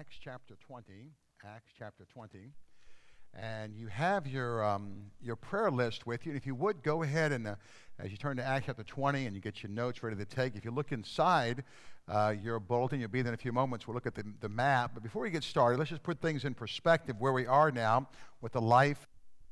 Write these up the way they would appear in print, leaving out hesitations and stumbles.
Acts chapter 20. Acts chapter 20. And you have your prayer list with you. And if you would, go ahead and, as you turn to Acts chapter 20 and you get your notes ready to take, if you look inside your bulletin, you'll be there in a few moments. We'll look at the map. But before we get started, let's just put things in perspective where we are now with the life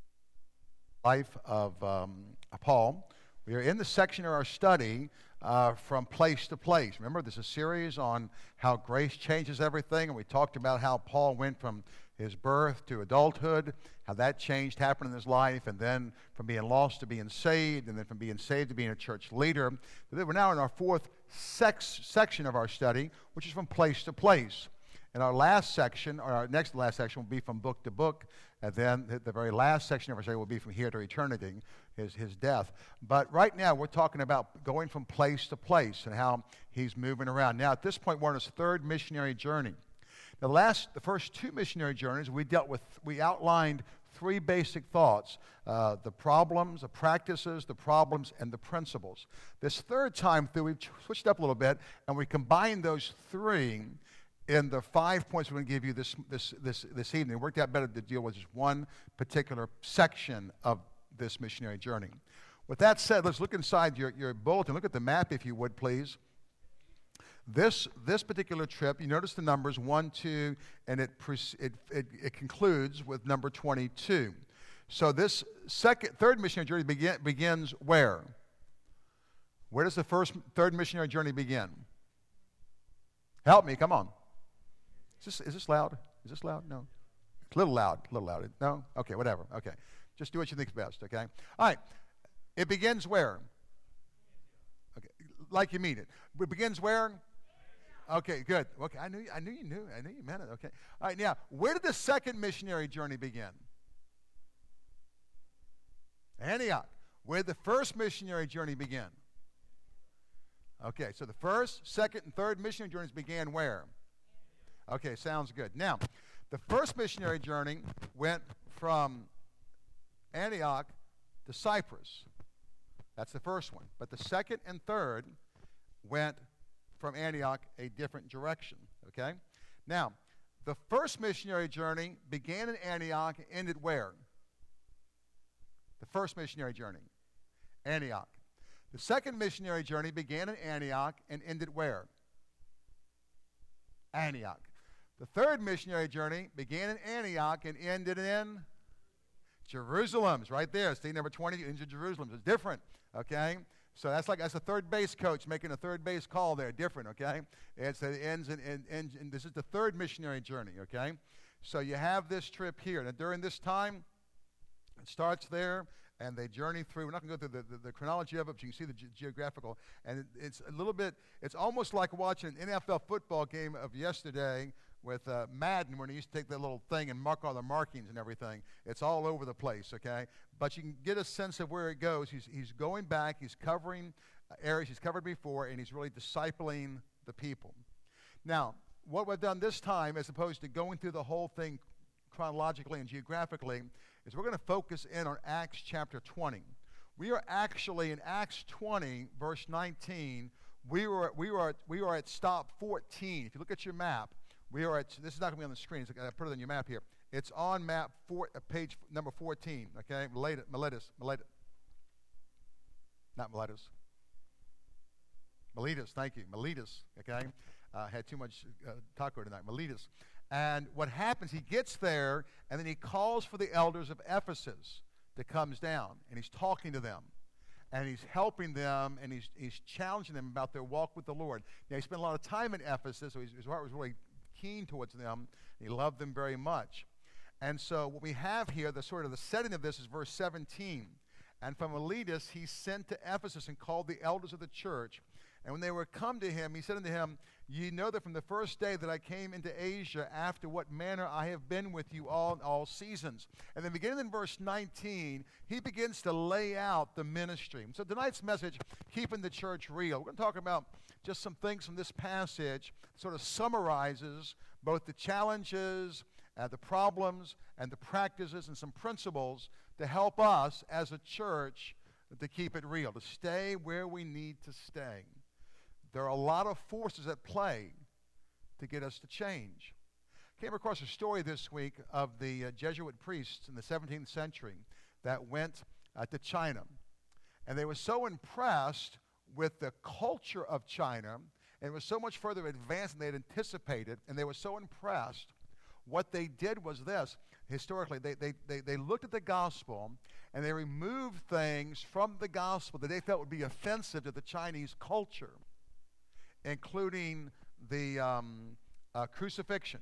of Paul. We are in the section of our study from place to place. Remember, there's a series on how grace changes everything, and we talked about how Paul went from his birth to adulthood, how that change happened in his life, and then from being lost to being saved, and then from being saved to being a church leader. We're now in our fourth section of our study, which is from place to place. And our last section, or our next to last section, will be from book to book, and then the very last section of our study will be from here to eternity, his death. But right now, we're talking about going from place to place and how he's moving around. Now, at this point, we're on his third missionary journey. The first two missionary journeys, we outlined three basic thoughts: the problems, the practices, the problems, and the principles. This third time through, we've switched up a little bit, and we combined those three in the 5 points we're going to give you this evening. It worked out better to deal with just one particular section of this missionary journey. With that said, let's look inside your bulletin. Look at the map, if you would, please. This particular trip, you notice the numbers 1, 2, and it concludes with number 22. So this third missionary journey begins where? Where does the third missionary journey begin? Help me, come on. Is this loud? Is this loud? No. It's a little loud. No? Okay, whatever. Okay. Just do what you think is best, okay? All right. It begins where? Okay. Like you mean it. It begins where? Okay, good. Okay, I knew you knew. I knew you meant it. Okay. All right, now, where did the second missionary journey begin? Antioch. Where did the first missionary journey begin? Okay, so the first, second, and third missionary journeys began where? Okay, sounds good. Now, the first missionary journey went from Antioch to Cyprus. That's the first one. But the second and third went from Antioch a different direction, okay? Now, the first missionary journey began in Antioch and ended where? The first missionary journey, Antioch. The second missionary journey began in Antioch and ended where? Antioch. The third missionary journey began in Antioch and ended in Jerusalem. It's right there. See, number 20, into Jerusalem. It's different, okay? So that's a third base coach making a third base call there. Different, okay? It ends in this is the third missionary journey, okay? So you have this trip here. Now, during this time, it starts there, and they journey through. We're not going to go through the chronology of it, but you can see the geographical. And it's a little bit, it's almost like watching an NFL football game of yesterday with Madden, when he used to take that little thing and mark all the markings and everything. It's all over the place, okay? But you can get a sense of where it goes. He's going back. He's covering areas he's covered before, and he's really discipling the people. Now, what we've done this time, as opposed to going through the whole thing chronologically and geographically, is we're going to focus in on Acts chapter 20. We are actually in Acts 20, verse 19. We are at stop 14. If you look at your map, this is not going to be on the screen, so I put it on your map here. It's on map page number 14, okay? Miletus. Not Miletus. Miletus, thank you. Miletus, okay? Had too much taco tonight. Miletus. And what happens, he gets there, and then he calls for the elders of Ephesus that comes down, and he's talking to them, and he's helping them, and he's challenging them about their walk with the Lord. Now, he spent a lot of time in Ephesus, so his heart was really keen towards them. He loved them very much. And so what we have here, the setting of this is verse 17. And from Miletus he sent to Ephesus and called the elders of the church. And when they were come to him, he said unto him, Ye know that from the first day that I came into Asia, after what manner I have been with you all in all seasons. And then beginning in verse 19, he begins to lay out the ministry. So tonight's message, keeping the church real. We're going to talk about just some things from this passage, sort of summarizes both the challenges, the problems, and the practices, and some principles to help us as a church to keep it real, to stay where we need to stay. There are a lot of forces at play to get us to change. Came across a story this week of the Jesuit priests in the 17th century that went to China. And they were so impressed with the culture of China, and it was so much further advanced than they had anticipated, and they were so impressed. What they did was this. Historically, they looked at the gospel, and they removed things from the gospel that they felt would be offensive to the Chinese culture, including the crucifixion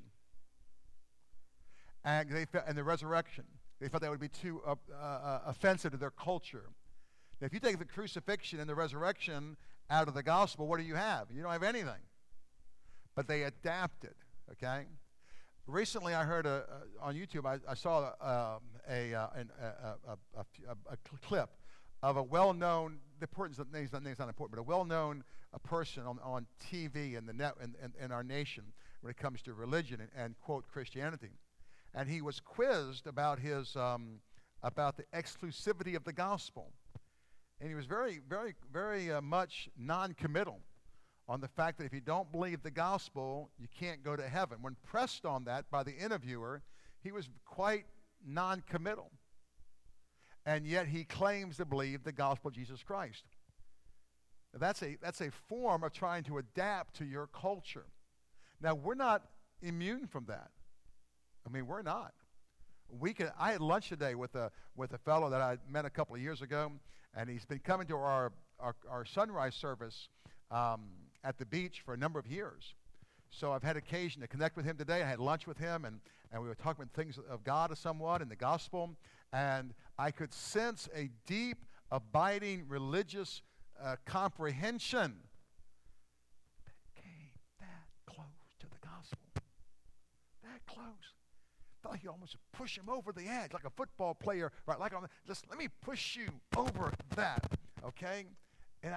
and the resurrection. They felt that would be too offensive to their culture. Now, if you take the crucifixion and the resurrection out of the gospel, what do you have? You don't have anything. But they adapted, okay? Recently, I heard on YouTube, I saw a clip of a well-known, the importance of name's not important, but a well-known person on TV in our nation when it comes to religion and quote Christianity, and he was quizzed about about the exclusivity of the gospel, and he was very, very, very much non-committal on the fact that if you don't believe the gospel, you can't go to heaven. When pressed on that by the interviewer, he was quite non-committal. And yet he claims to believe the gospel of Jesus Christ. That's a form of trying to adapt to your culture. Now, we're not immune from that. I mean, we're not. I had lunch today with a fellow that I met a couple of years ago, and he's been coming to our sunrise service at the beach for a number of years. So I've had occasion to connect with him today. I had lunch with him, and we were talking about things of God somewhat and the gospel, and I could sense a deep, abiding religious comprehension that came that close to the gospel. That close. Felt like you almost push him over the edge, like a football player, right? Like, just let me push you over that, okay? And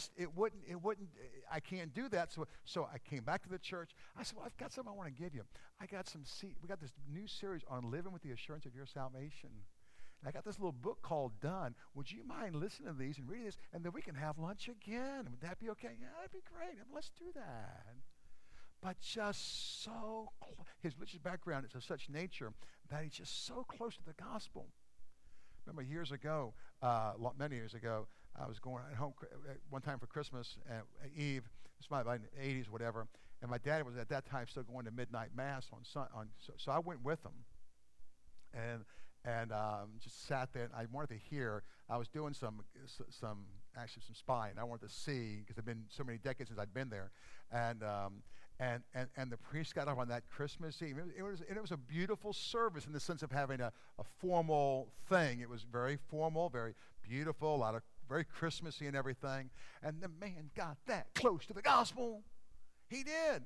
I can't do that. So I came back to the church. I said, well, I've got something I want to give you. We got this new series on living with the assurance of your salvation. And I got this little book called Done. Would you mind listening to these and reading this? And then we can have lunch again. Would that be okay? Yeah, that'd be great. Let's do that. But just so his religious background is of such nature that he's just so close to the gospel. Remember years ago, many years ago, I was going home one time for Christmas Eve. This might have been the 80s, whatever. And my dad was at that time still going to midnight mass so I went with him, and just sat there. And I wanted to hear. I was doing some spying. I wanted to see because it'd been so many decades since I'd been there, and the priest got up on that Christmas Eve. It was a beautiful service in the sense of having a formal thing. It was very formal, very beautiful, a lot of very Christmassy and everything. And the man got that close to the gospel. He did.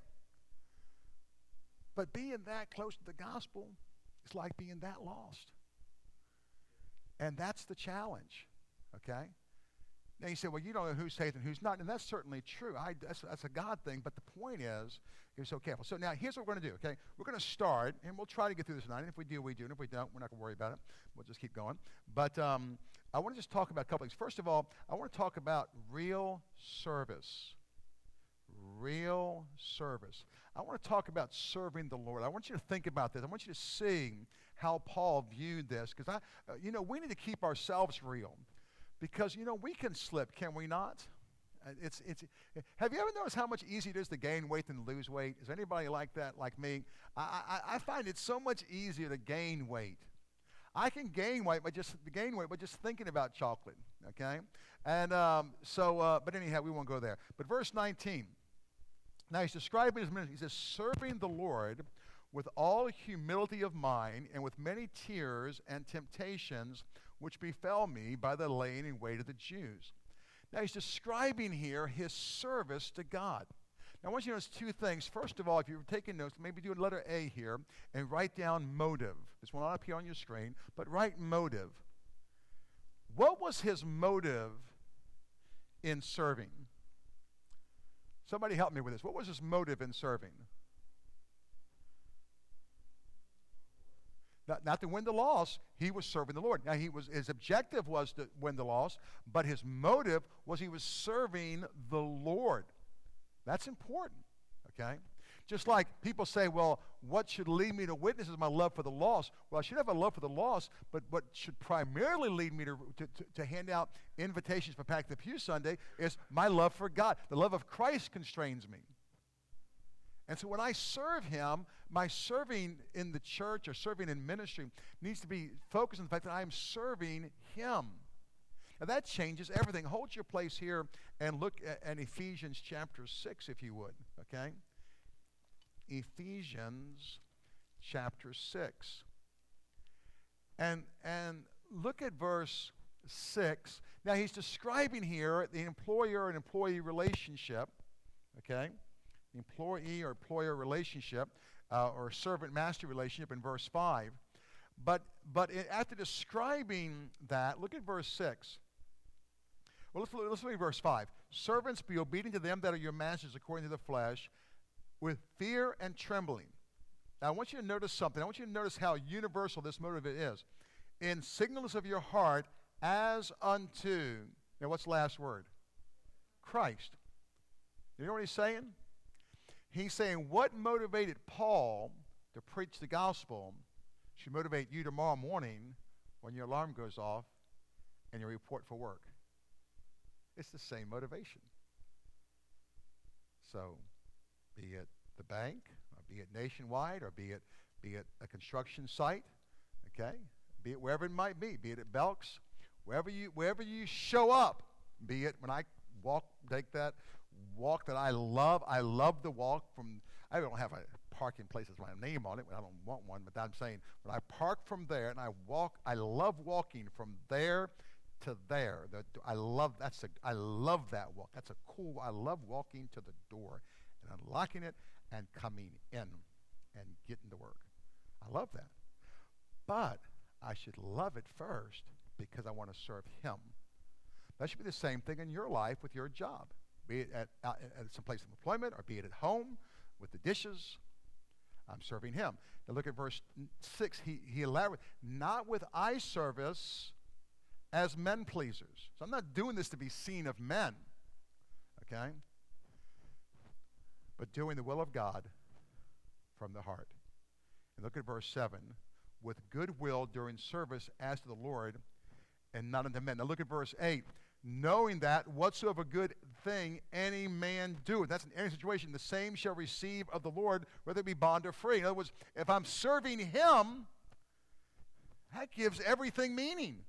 But being that close to the gospel is like being that lost. And that's the challenge, okay? Now you say, well, you don't know who's saved and who's not, and that's certainly true. That's a God thing, but the point is, you're so careful. So now here's what we're going to do, okay? We're going to start, and we'll try to get through this tonight. And if we do, we do. And if we don't, we're not going to worry about it. We'll just keep going. But I want to just talk about a couple things. First of all, I want to talk about real service. Real service. I want to talk about serving the Lord. I want you to think about this. I want you to see how Paul viewed this, because we need to keep ourselves real. Because, we can slip, can we not? Have you ever noticed how much easier it is to gain weight than lose weight? Is anybody like that, like me? I find it so much easier to gain weight. I can gain weight by just thinking about chocolate, okay? And but anyhow, we won't go there. But verse 19. Now he's describing his ministry. He says, serving the Lord with all humility of mind and with many tears and temptations which befell me by the laying in wait of the Jews. Now he's describing here his service to God. Now I want you to notice two things. First of all, if you're taking notes, maybe do a letter A here and write down motive. This will not appear on your screen, but write motive. What was his motive in serving? Somebody help me with this. What was his motive in serving? Not to win the lost, he was serving the Lord. Now his objective was to win the lost, but his motive was he was serving the Lord. That's important, okay? Just like people say, well, what should lead me to witness is my love for the lost. Well, I should have a love for the lost, but what should primarily lead me to hand out invitations for Pack the Pew Sunday is my love for God. The love of Christ constrains me. And so when I serve him, my serving in the church or serving in ministry needs to be focused on the fact that I am serving him. Now that changes everything. Hold your place here and look at Ephesians chapter 6, if you would, okay? Ephesians chapter 6. And look at verse 6. Now he's describing here the employer and employee relationship, okay? The employee or employer relationship or servant-master relationship in verse 5. But after describing that, look at verse 6. Well, let's look at verse 5. Servants, be obedient to them that are your masters according to the flesh, with fear and trembling. Now, I want you to notice something. I want you to notice how universal this motive is. In singleness of your heart, as unto, now what's the last word? Christ. You know what he's saying? He's saying what motivated Paul to preach the gospel should motivate you tomorrow morning when your alarm goes off and you report for work. It's the same motivation. So, be it the bank, or be it nationwide, or be it a construction site, okay? Be it wherever it might be at Belk's, wherever you show up, be it when I take that walk that I love the walk from, I don't have a parking place with my name on it, I don't want one, but I'm saying when I park from there and I walk, I love walking from there to there. I love that walk. That's a cool, I love walking to the door and unlocking it and coming in and getting to work. I love that. But I should love it first because I want to serve him. That should be the same thing in your life with your job, be it at some place of employment or be it at home with the dishes. I'm serving him. Now look at verse 6. He elaborates, not with eye service as men pleasers. So I'm not doing this to be seen of men, okay? But doing the will of God from the heart. And look at verse 7. With goodwill during service as to the Lord and not unto men. Now look at verse 8. Knowing that whatsoever good thing any man doeth. That's in any situation. The same shall receive of the Lord, whether it be bond or free. In other words, if I'm serving him, that gives everything meaning.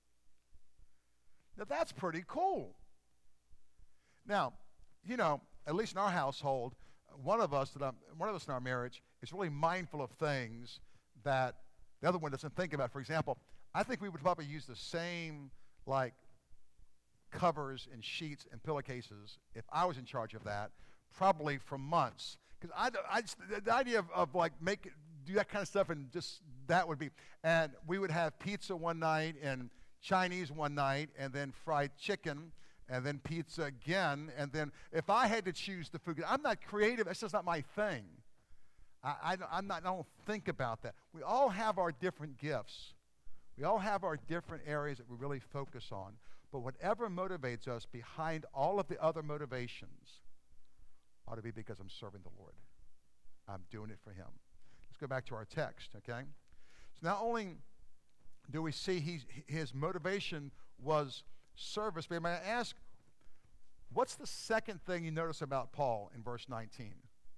Now that's pretty cool. Now, you know, at least in our household, one of us in our marriage is really mindful of things that the other one doesn't think about. For example, I think we would probably use the same like covers and sheets and pillowcases if I was in charge of that, probably for months. Because the idea of like do that kind of stuff and just that would be, and we would have pizza one night and Chinese one night and then fried chicken and then pizza again, and then if I had to choose the food, I'm not creative, that's just not my thing. I don't think about that. We all have our different gifts. We all have our different areas that we really focus on. But whatever motivates us behind all of the other motivations ought to be because I'm serving the Lord. I'm doing it for him. Let's go back to our text, okay? So not only do we see his motivation was service, but may I ask, what's the second thing you notice about Paul in verse 19?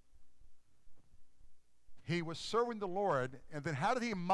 He was serving the Lord, and then how did he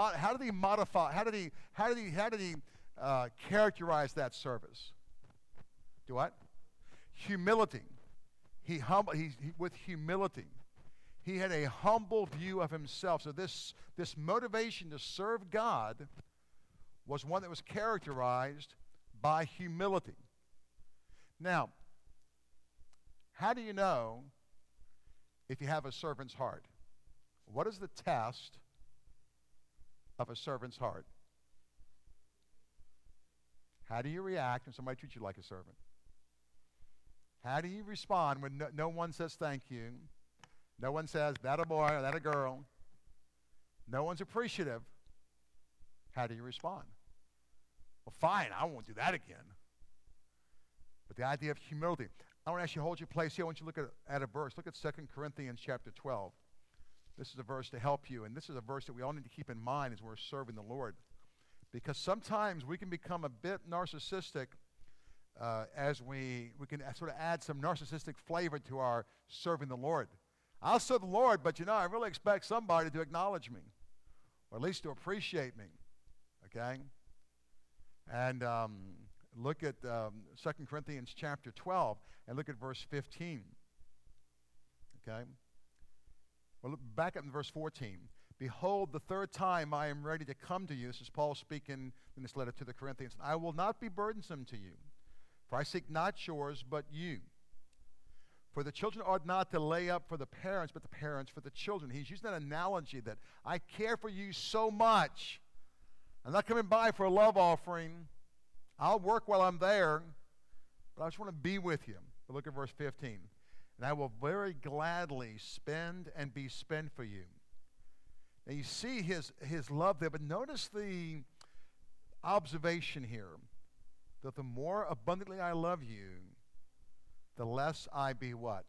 characterize that service? Do what? Humility. With humility. He had a humble view of himself. So this motivation to serve God was one that was characterized by humility. Now, how do you know if you have a servant's heart? What is the test of a servant's heart? How do you react when somebody treats you like a servant? How do you respond when no one says thank you? No one says, that a boy or that a girl. No one's appreciative. How do you respond? Well, fine, I won't do that again. But the idea of humility, I want to ask you to hold your place here. I want you to look at a verse. Look at 2 Corinthians chapter 12. This is a verse to help you, and this is a verse that we all need to keep in mind as we're serving the Lord. Because sometimes we can become a bit narcissistic as we can sort of add some narcissistic flavor to our serving the Lord. I'll serve the Lord, but I really expect somebody to acknowledge me, or at least to appreciate me, okay? And look at 2 Corinthians chapter 12, and look at verse 15, okay? Well, look back up in verse 14. Behold, the third time I am ready to come to you. This is Paul speaking in this letter to the Corinthians. I will not be burdensome to you, for I seek not yours, but you. For the children ought not to lay up for the parents, but the parents for the children. He's using that analogy that I care for you so much. I'm not coming by for a love offering. I'll work while I'm there, but I just want to be with you. But look at verse 15. And I will very gladly spend and be spent for you. Now you see his love there, but notice the observation here, that the more abundantly I love you, the less I be what?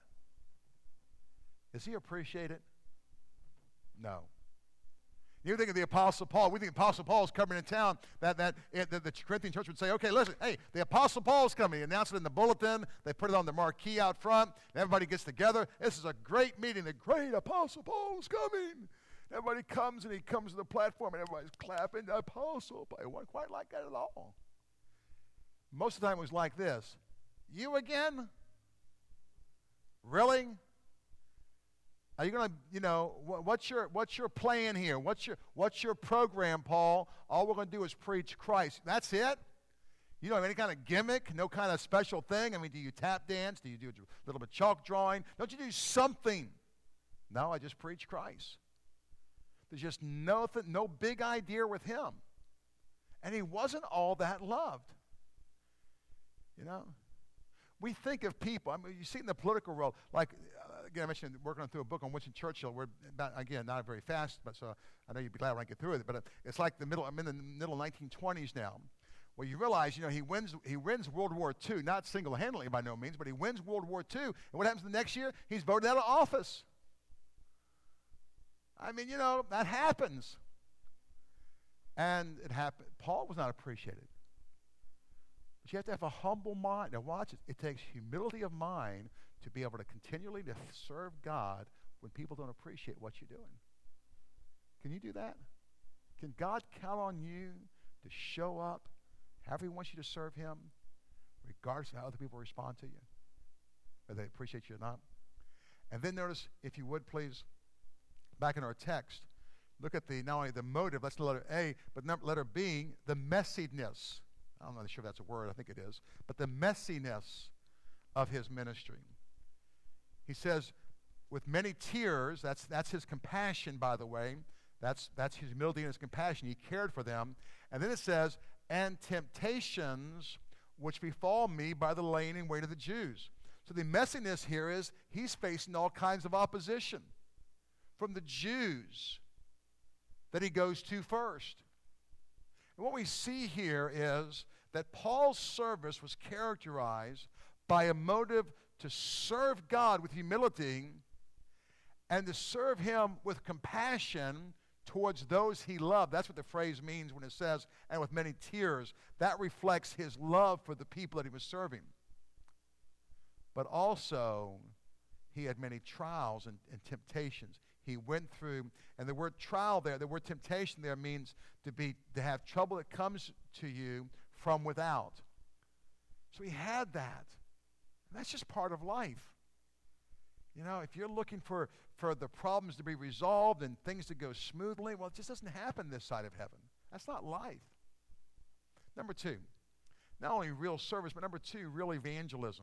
Does he appreciate it? No. You think of the Apostle Paul. We think the Apostle Paul is coming in town. That the Corinthian church would say, okay, listen, hey, the Apostle Paul is coming. They announce it in the bulletin. They put it on the marquee out front. And everybody gets together. This is a great meeting. The great Apostle Paul is coming. Everybody comes, and he comes to the platform, and everybody's clapping. The Apostle Paul. It wasn't quite like that at all. Most of the time it was like this. You again? Really? Are you going to, what's your plan here? What's your program, Paul? All we're going to do is preach Christ. That's it? You don't have any kind of gimmick, no kind of special thing? I mean, do you tap dance? Do you do a little bit of chalk drawing? Don't you do something? No, I just preach Christ. There's just no big idea with him. And he wasn't all that loved. We think of people, I mean, you see it in the political world, like, again, I mentioned working through a book on Winston Churchill. We're, again, not very fast, but so I know you'd be glad when I get through it, but it's like I'm in the middle 1920s now, where you realize, he wins World War II, not single-handedly by no means, but he wins World War II, and what happens the next year? He's voted out of office. I mean, that happens. And it happened. Paul was not appreciated. But you have to have a humble mind. Now watch it. It takes humility of mind to be able to continually to serve God when people don't appreciate what you're doing. Can you do that? Can God count on you to show up however he wants you to serve him, regardless of how other people respond to you, whether they appreciate you or not? And then notice, if you would please, back in our text, look at not only the motive, that's the letter A, but letter B, the messiness. I'm not sure if that's a word, I think it is, but the messiness of his ministry. He says, with many tears, that's his compassion, by the way. That's his humility and his compassion. He cared for them. And then it says, and temptations which befall me by the laying in wait of the Jews. So the messiness here is he's facing all kinds of opposition from the Jews that he goes to first. And what we see here is that Paul's service was characterized by a motive to serve God with humility and to serve him with compassion towards those he loved. That's what the phrase means when it says, and with many tears. That reflects his love for the people that he was serving. But also, he had many trials and temptations. He went through, and the word trial there, the word temptation there means to have trouble that comes to you from without. So he had that. And that's just part of life. If you're looking for the problems to be resolved and things to go smoothly, well, it just doesn't happen this side of heaven. That's not life. Number two, not only real service, but number two, real evangelism.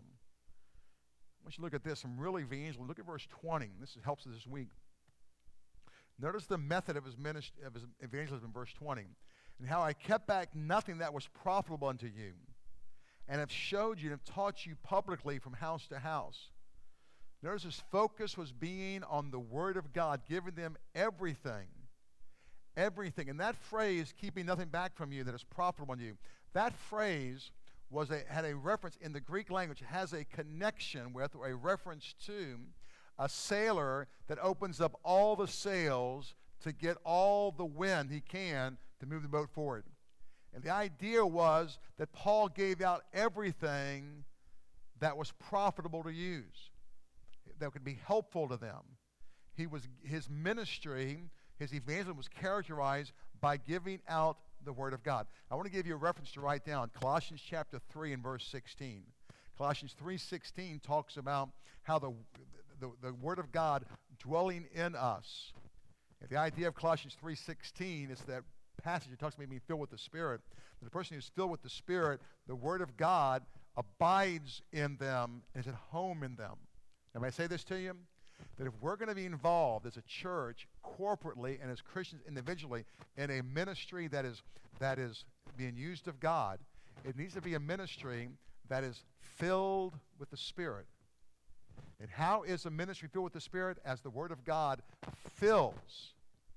I want you to look at this, some real evangelism. Look at verse 20. This helps us this week. Notice the method of his evangelism in verse 20. And how I kept back nothing that was profitable unto you, and have showed you and have taught you publicly from house to house. Notice his focus was being on the Word of God, giving them everything. Everything. And that phrase, keeping nothing back from you that is profitable in you, that phrase had a reference in the Greek language, has a connection with or a reference to a sailor that opens up all the sails to get all the wind he can to move the boat forward. And the idea was that Paul gave out everything that was profitable to use, that could be helpful to them. His ministry, his evangelism was characterized by giving out the Word of God. I want to give you a reference to write down, Colossians chapter 3 and verse 16. Colossians 3:16 talks about how the Word of God dwelling in us. And the idea of Colossians 3:16 is that passage that talks about being filled with the Spirit. The person who's filled with the Spirit, the Word of God abides in them and is at home in them. Now, may I say this to you? That if we're going to be involved as a church, corporately, and as Christians individually, in a ministry that is being used of God, it needs to be a ministry that is filled with the Spirit. And how is a ministry filled with the Spirit? As the Word of God fills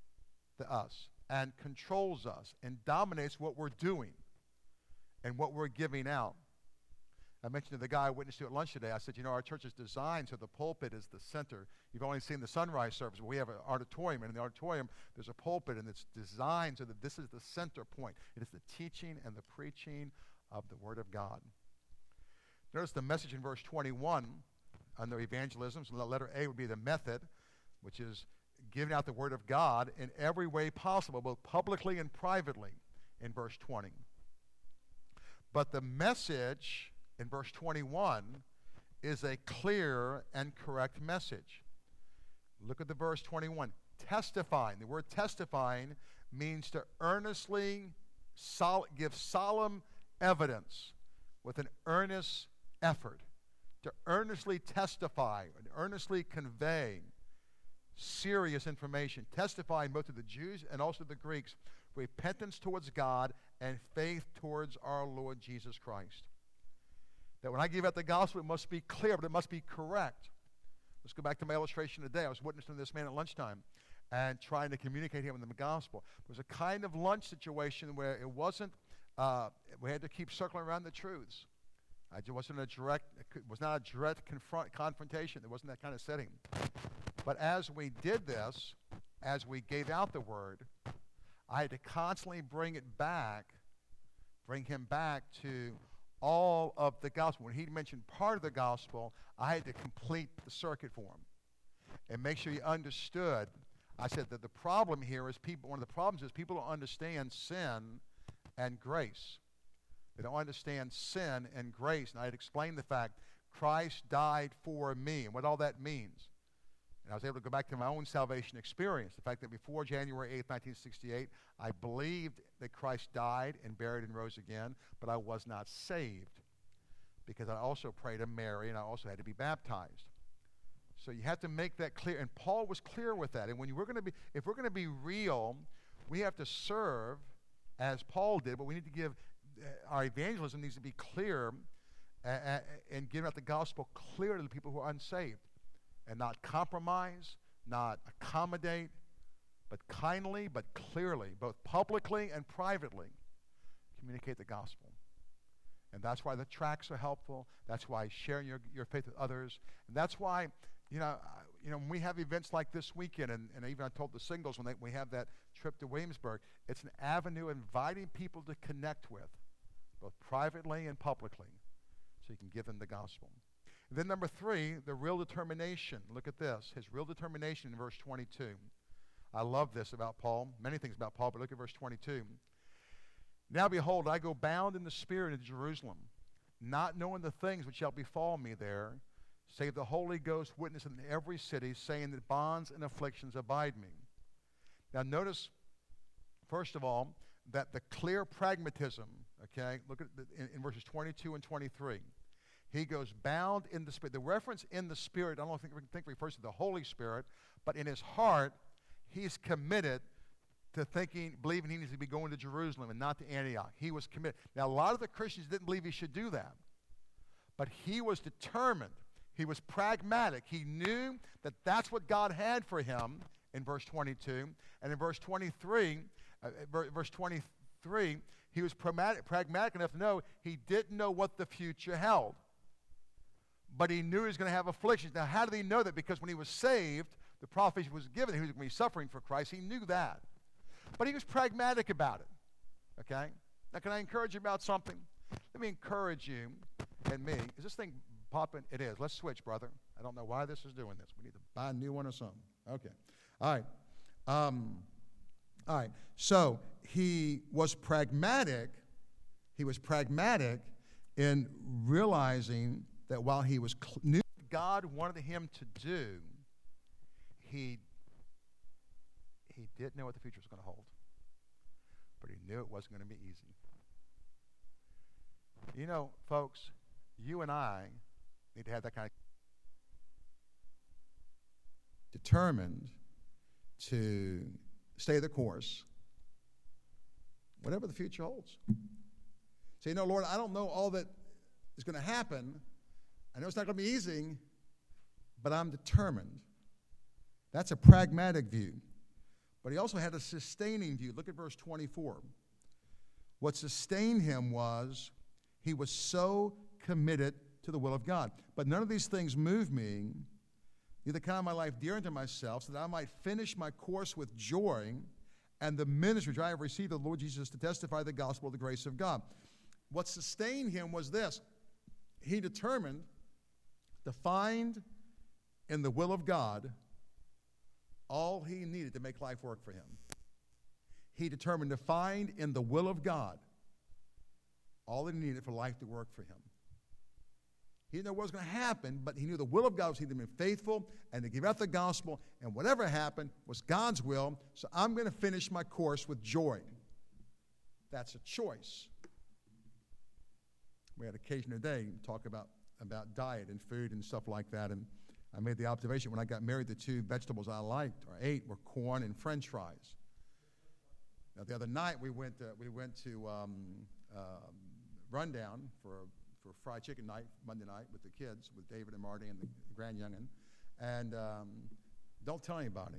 us and controls us and dominates what we're doing and what we're giving out. I mentioned to the guy I witnessed to at lunch today, I said, our church is designed so the pulpit is the center. You've only seen the sunrise service. We have an auditorium, and in the auditorium there's a pulpit, and it's designed so that this is the center point. It is the teaching and the preaching of the Word of God. Notice the message in verse 21 under evangelism. So the letter A would be the method, which is giving out the Word of God in every way possible, both publicly and privately, in verse 20. But the message in verse 21 is a clear and correct message. Look at the verse 21. Testifying. The word testifying means to earnestly give solemn evidence with an earnest effort. To earnestly testify and earnestly convey serious information, testifying both to the Jews and also the Greeks, repentance towards God and faith towards our Lord Jesus Christ. That when I give out the gospel, it must be clear, but it must be correct. Let's go back to my illustration today. I was witnessing this man at lunchtime and trying to communicate him with the gospel. It was a kind of lunch situation where it wasn't, we had to keep circling around the truths. It was not a direct confrontation. There wasn't that kind of setting. But as we did this, as we gave out the word, I had to constantly bring him back to all of the gospel. When he mentioned part of the gospel, I had to complete the circuit for him and make sure he understood. I said that the problem here is one of the problems is people don't understand sin and grace. They don't understand sin and grace. And I had explained the fact Christ died for me and what all that means. And I was able to go back to my own salvation experience. The fact that before January 8th, 1968, I believed that Christ died and buried and rose again, but I was not saved because I also prayed to Mary and I also had to be baptized. So you have to make that clear. And Paul was clear with that. And if we're going to be real, we have to serve as Paul did, but we need to give, our evangelism needs to be clear and give out the gospel clear to the people who are unsaved. And not compromise, not accommodate, but kindly, but clearly, both publicly and privately, communicate the gospel. And that's why the tracts are helpful. That's why sharing your faith with others. And that's why, when we have events like this weekend, and even I told the singles when we have that trip to Williamsburg, it's an avenue inviting people to connect with, both privately and publicly, so you can give them the gospel. And then number 3, the real determination. Look at this, his real determination in verse 22. I love this about Paul, many things about Paul, but look at verse 22. Now behold, I go bound in the Spirit into Jerusalem, not knowing the things which shall befall me there, save the Holy Ghost witness in every city, saying that bonds and afflictions abide me. Now notice, first of all, that the clear pragmatism, okay, look at in verses 22 and 23. He goes bound in the Spirit. The reference in the Spirit, I don't think refers to the Holy Spirit, but in his heart, he's committed to believing he needs to be going to Jerusalem and not to Antioch. He was committed. Now, a lot of the Christians didn't believe he should do that, but he was determined. He was pragmatic. He knew that that's what God had for him in verse 22. And in verse 23, verse 23, 3, he was pragmatic enough to know he didn't know what the future held. But he knew he was going to have afflictions. Now, how did he know that? Because when he was saved, the prophecy was given that he was going to be suffering for Christ. He knew that. But he was pragmatic about it. Okay? Now, can I encourage you about something? Let me encourage you and me. Is this thing popping? It is. Let's switch, brother. I don't know why this is doing this. We need to buy a new one or something. Okay. All right. All right. So he was pragmatic. He was pragmatic in realizing that while he was knew what God wanted him to do, he didn't know what the future was going to hold. But he knew it wasn't going to be easy. You know, folks, you and I need to have that kind of determined to stay the course, whatever the future holds. So, you know, Lord, I don't know all that is going to happen. I know it's not going to be easy, but I'm determined. That's a pragmatic view. But he also had a sustaining view. Look at verse 24. What sustained him was he was so committed to the will of God. But none of these things move me, neither count my life dear unto myself, so that I might finish my course with joy and the ministry which I have received of the Lord Jesus to testify the gospel of the grace of God. What sustained him was this. He determined to find in the will of God all he needed to make life work for him. He determined to find in the will of God all that he needed for life to work for him. He didn't know what was going to happen, but he knew the will of God was he had been faithful and to give out the gospel, and whatever happened was God's will, so I'm going to finish my course with joy. That's a choice. We had occasion today to talk about diet and food and stuff like that, and I made the observation when I got married, the two vegetables I liked or ate were corn and French fries. Now, the other night we went to Rundown for fried chicken night, Monday night with the kids, with David and Marty and the grand young'un, and don't tell anybody.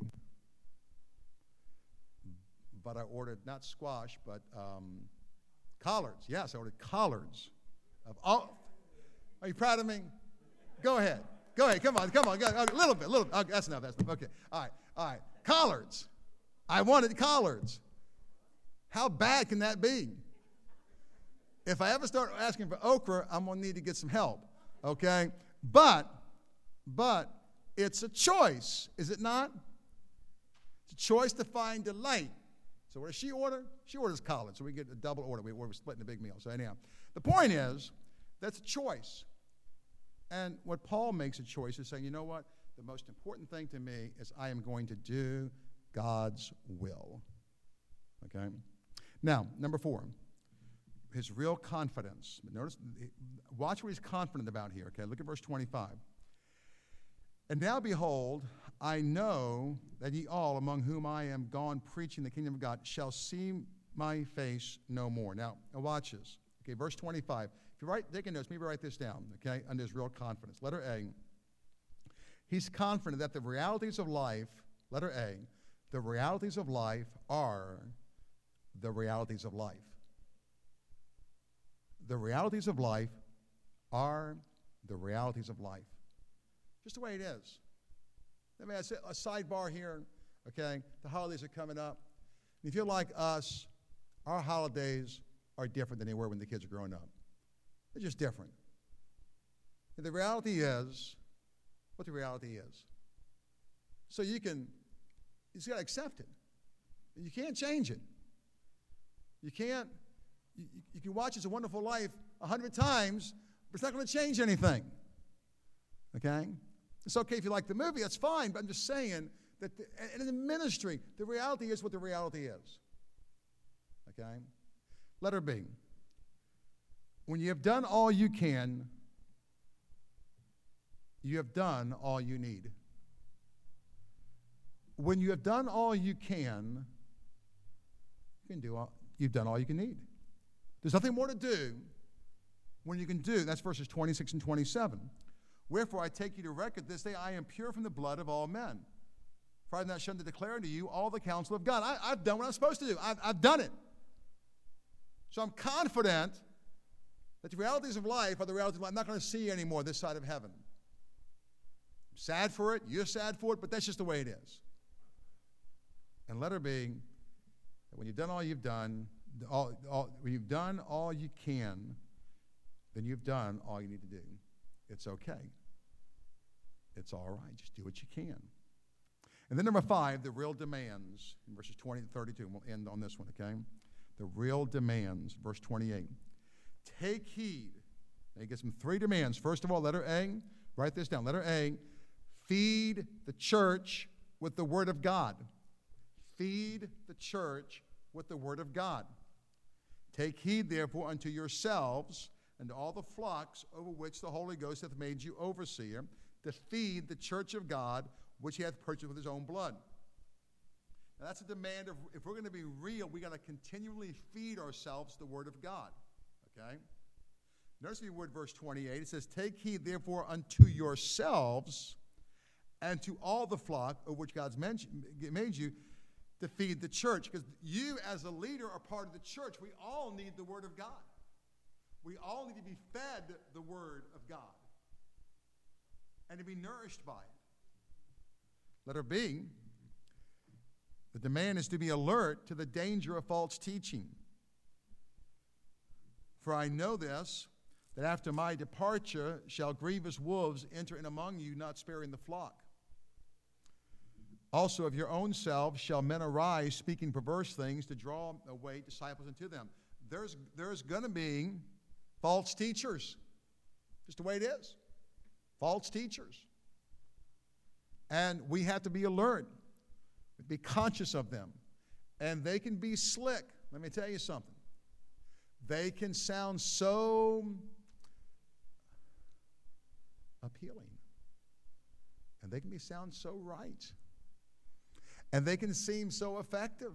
But I ordered not squash, but collards. Yes, I ordered collards. Are you proud of me? Go ahead. Go ahead. Come on. A little bit. Okay, that's enough. Okay. All right. Collards. I wanted collards. How bad can that be? If I ever start asking for okra, I'm going to need to get some help. Okay? But it's a choice, is it not? It's a choice to find delight. So what does she order? She orders collards, so we get a double order. We're splitting a big meal. So anyhow, the point is, that's a choice. And what Paul makes a choice is saying, you know what? The most important thing to me is I am going to do God's will. Okay? Now, number 4, his real confidence. Notice, watch what he's confident about here. Okay? Look at verse 25. And now behold, I know that ye all among whom I am gone preaching the kingdom of God shall see my face no more. Now watch this. Okay, verse 25. If you taking notes, maybe write this down, okay, under his real confidence. Letter A, he's confident that the realities of life, letter A, the realities of life are the realities of life. The realities of life are the realities of life. Just the way it is. Let me ask a sidebar here, okay? The holidays are coming up. If you're like us, our holidays are different than they were when the kids were growing up. They're just different. And the reality is what the reality is. So you just got to accept it. You can't change it. You can watch It's a Wonderful Life 100 times, but it's not going to change anything. Okay? It's okay if you like the movie, that's fine, but I'm just saying that in the ministry, the reality is what the reality is. Okay? Letter B. When you have done all you can, you have done all you need. When you have done all you can, you've done all you can need. There's nothing more to do when you can do. That's verses 26 and 27. Wherefore I take you to record this day, I am pure from the blood of all men. For I have not shunned to declare unto you all the counsel of God. I've done what I'm supposed to do. I've done it. So I'm confident that the realities of life are the realities of life I'm not going to see anymore this side of heaven. I'm sad for it. You're sad for it, but that's just the way it is. And letter B, that when you've done all you've done, when you've done all you can, then you've done all you need to do. It's okay. It's all right. Just do what you can. And then number 5, the real demands, in verses 20 to 32. And we'll end on this one, okay? The real demands, verse 28. Take heed. Now he gives them 3 demands. First of all, letter A, write this down. Letter A, feed the church with the word of God. Feed the church with the word of God. Take heed, therefore, unto yourselves and to all the flocks over which the Holy Ghost hath made you overseer, to feed the church of God, which he hath purchased with his own blood. Now that's a demand of, if we're going to be real, we got to continually feed ourselves the word of God. Okay? Notice the word, verse 28. It says, take heed, therefore, unto yourselves and to all the flock of which God's made you, to feed the church. Because you, as a leader, are part of the church. We all need the word of God. We all need to be fed the word of God and to be nourished by it. Letter B, the demand is to be alert to the danger of false teaching. For I know this, that after my departure shall grievous wolves enter in among you, not sparing the flock. Also of your own selves shall men arise, speaking perverse things, to draw away disciples unto them. There's going to be false teachers. Just the way it is. False teachers. And we have to be alert, be conscious of them. And they can be slick. Let me tell you something. They can sound so appealing. And they can sound so right. And they can seem so effective.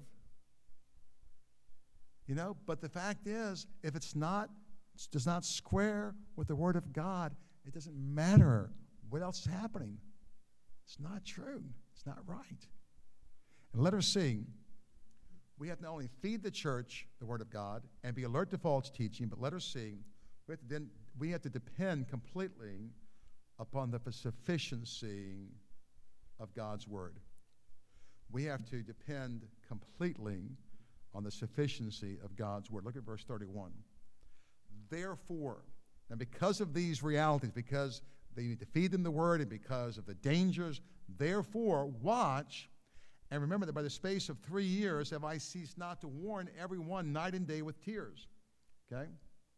You know, but the fact is, if it does not square with the Word of God, it doesn't matter what else is happening. It's not true. It's not right. And letter C, we have to not only feed the church the Word of God and be alert to false teaching, but letter C, we have to depend completely upon the sufficiency of God's Word. We have to depend completely on the sufficiency of God's Word. Look at verse 31. Therefore, and because of these realities, because they need to feed them the Word, and because of the dangers, therefore, watch, and remember that by the space of 3 years have I ceased not to warn everyone night and day with tears. Okay?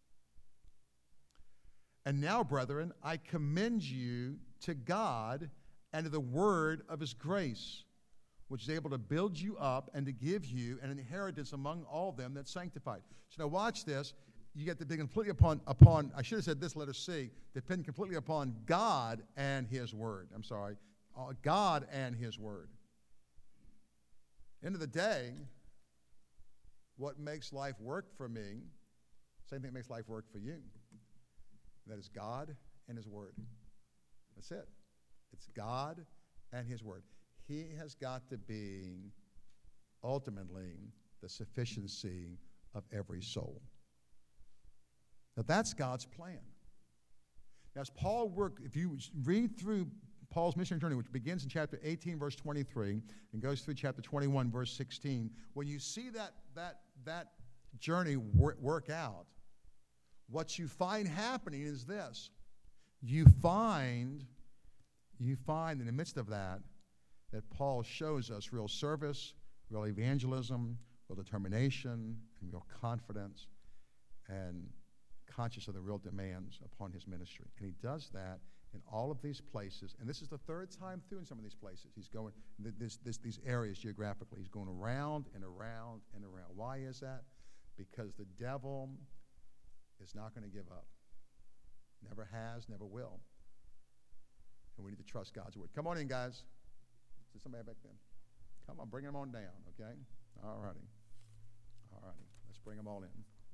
And now, brethren, I commend you to God and to the word of his grace, which is able to build you up and to give you an inheritance among all them that sanctified. So now watch this. You get to depend completely upon, I should have said this, letter C, depend completely upon God and his word. I'm sorry. God and his word. End of the day, what makes life work for me, same thing makes life work for you. And that is God and his word. That's it. It's God and his word. He has got to be ultimately the sufficiency of every soul. Now that's God's plan. Now as Paul worked, if you read through Paul's missionary journey, which begins in chapter 18, verse 23, and goes through chapter 21, verse 16, when you see that journey work out, what you find happening is this. You find in the midst of that Paul shows us real service, real evangelism, real determination, and real confidence, and conscious of the real demands upon his ministry. And he does that in all of these places. And this is the third time through in some of these places. He's going, these areas geographically. He's going around and around and around. Why is that? Because the devil is not going to give up. Never has, never will. And we need to trust God's word. Come on in, guys. Is there somebody back there? Come on, bring them on down, okay? All righty. Let's bring them all in.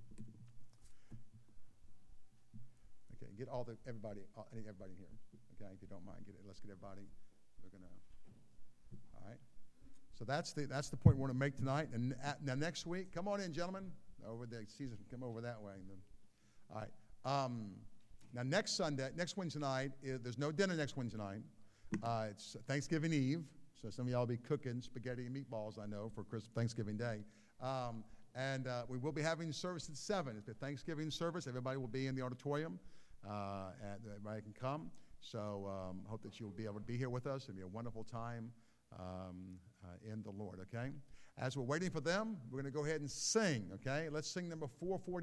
Okay, get everybody in here, okay, if you don't mind. Let's get everybody. All right. So that's the point we want to make tonight. And now next week, come on in, gentlemen. over there. Caesar, come over that way. All right. Now, next Wednesday night, there's no dinner next Wednesday night. It's Thanksgiving Eve, so some of y'all will be cooking spaghetti and meatballs, I know, for Thanksgiving Day. And we will be having service at 7. It's the Thanksgiving service. Everybody will be in the auditorium, and everybody can come. So hope that you'll be able to be here with us. It'll be a wonderful time in the Lord, okay? As we're waiting for them, we're going to go ahead and sing, okay? Let's sing number 440.